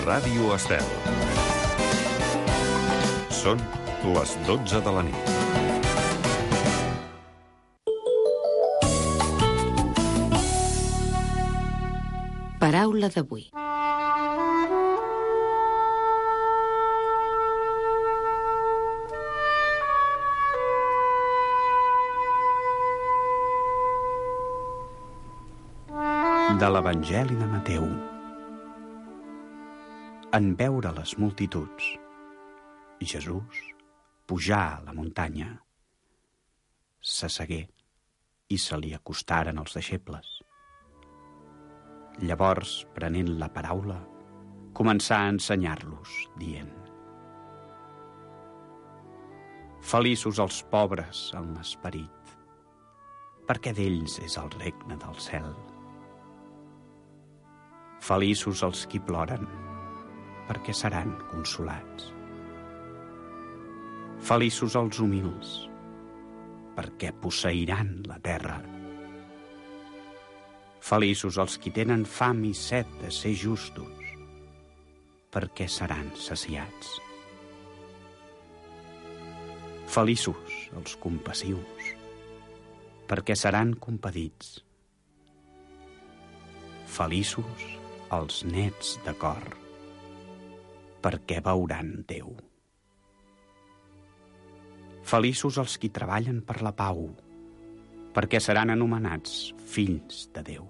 Ràdio Estel. Són les 12 de la nit. Paraula d'avui. De l'Evangeli de Mateu. En veure les multituds, Jesús pujà a la muntanya, s'assegué i se li acostaren els deixebles. Llavors, prenent la paraula, començà a ensenyar-los, dient: Feliços els pobres en l'esperit, perquè d'ells és el regne del cel. Feliços els qui ploren, perquè seran consolats. Feliços els humils, perquè posseiran la terra. Feliços els qui tenen fam i set de ser justos, perquè seran saciats. Feliços els compassius, perquè seran compadits. Feliços els nets de cor, perquè veuran Déu. Feliços els qui treballen per la pau, perquè seran anomenats fills de Déu.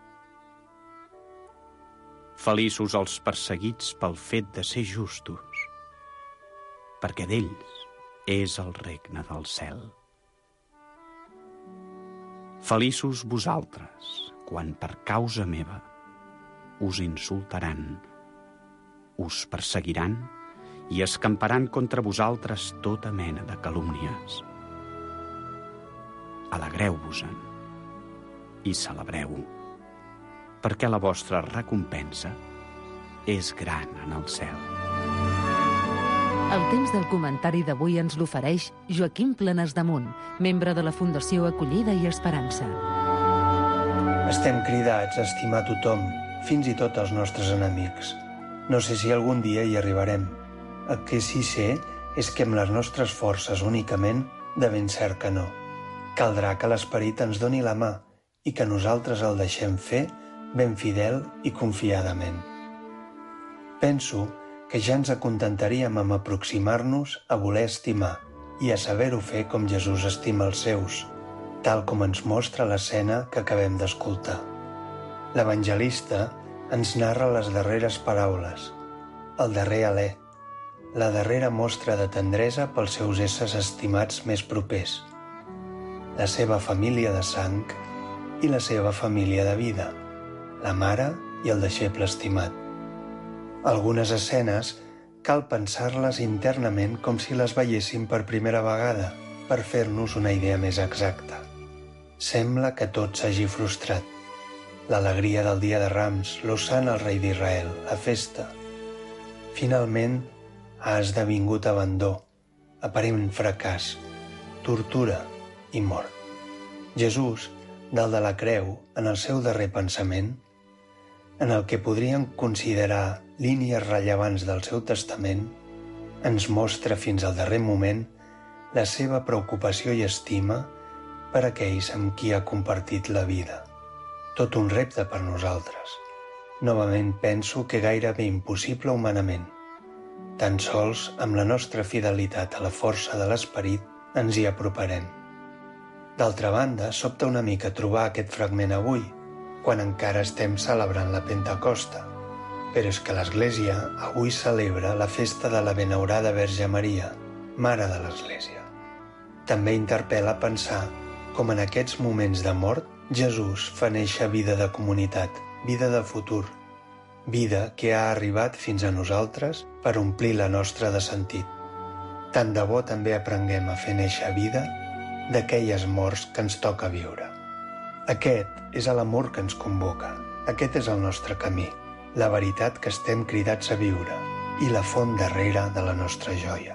Feliços els perseguits pel fet de ser justos, perquè d'ells és el regne del cel. Feliços vosaltres, quan per causa meva us insultaran, us perseguiran i escamparan contra vosaltres tota mena de calúmnies. Alegreu-vos-en i celebreu, perquè la vostra recompensa és gran en el cel. El temps del comentari d'avui ens l'ofereix Joaquim Planasdemunt, membre de la Fundació Acollida i Esperança. Estem cridats a estimar tothom, fins i tot els nostres enemics. No sé si algun dia hi arribarem. El que sí sé és que amb les nostres forces únicament, de ben cert que no. Caldrà que l'esperit ens doni la mà i que nosaltres el deixem fer ben fidel i confiadament. Penso que ja ens acontentaríem amb aproximar-nos a voler estimar i a saber-ho fer com Jesús estima els seus, tal com ens mostra l'escena que acabem d'escoltar. L'evangelista ens narra les darreres paraules, el darrer alè, la darrera mostra de tendresa pels seus éssers estimats més propers, la seva família de sang i la seva família de vida, la mare i el deixeble estimat. Algunes escenes cal pensar-les internament com si les veiéssim per primera vegada, per fer-nos una idea més exacta. Sembla que tot s'hagi frustrat. L'alegria del dia de Rams, l'Hosana al rei d'Israel, la festa. Finalment ha esdevingut abandó, aparent fracàs, tortura i mort. Jesús, dalt de la creu, en el seu darrer pensament, en el que podríem considerar línies rellevants del seu testament, ens mostra fins al darrer moment la seva preocupació i estima per aquells amb qui ha compartit la vida. Tot un repte per nosaltres. Novament penso que gairebé impossible humanament. Tan sols amb la nostra fidelitat a la força de l'esperit ens hi aproparem. D'altra banda, sobta una mica trobar aquest fragment avui, quan encara estem celebrant la Pentecosta. Però és que l'Església avui celebra la festa de la benaurada Verge Maria, Mare de l'Església. També interpel·la pensar com en aquests moments de mort Jesús fa néixer vida de comunitat, vida de futur, vida que ha arribat fins a nosaltres per omplir la nostra de sentit. Tant de bo també aprenguem a fer néixer vida d'aquelles morts que ens toca viure. Aquest és l'amor que ens convoca, aquest és el nostre camí, la veritat que estem cridats a viure i la font darrere de la nostra joia.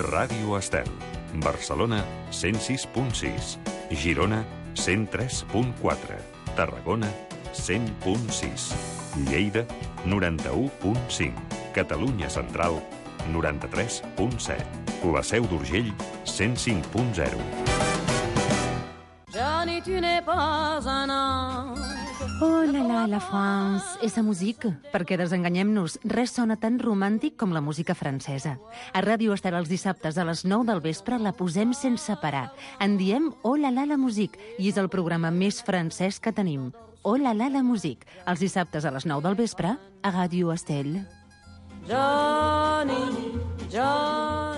Ràdio Estel. Barcelona, 106.6. Girona, 103.4. Tarragona, 100.6. Lleida, 91.5. Catalunya Central, 93.7. La Seu d'Urgell, 105.0. Johnny, tu n'es pas un ange. Oh la France, esa musique. Perquè desenganyem-nos, res sona tan romàntic com la música francesa. A Ràdio Estel els dissabtes a les 9 del vespre la posem sense parar. En diem Oh la musique i és el programa més francès que tenim. Oh la musique, els dissabtes a les 9 del vespre a Ràdio Estel. Johnny, Johnny.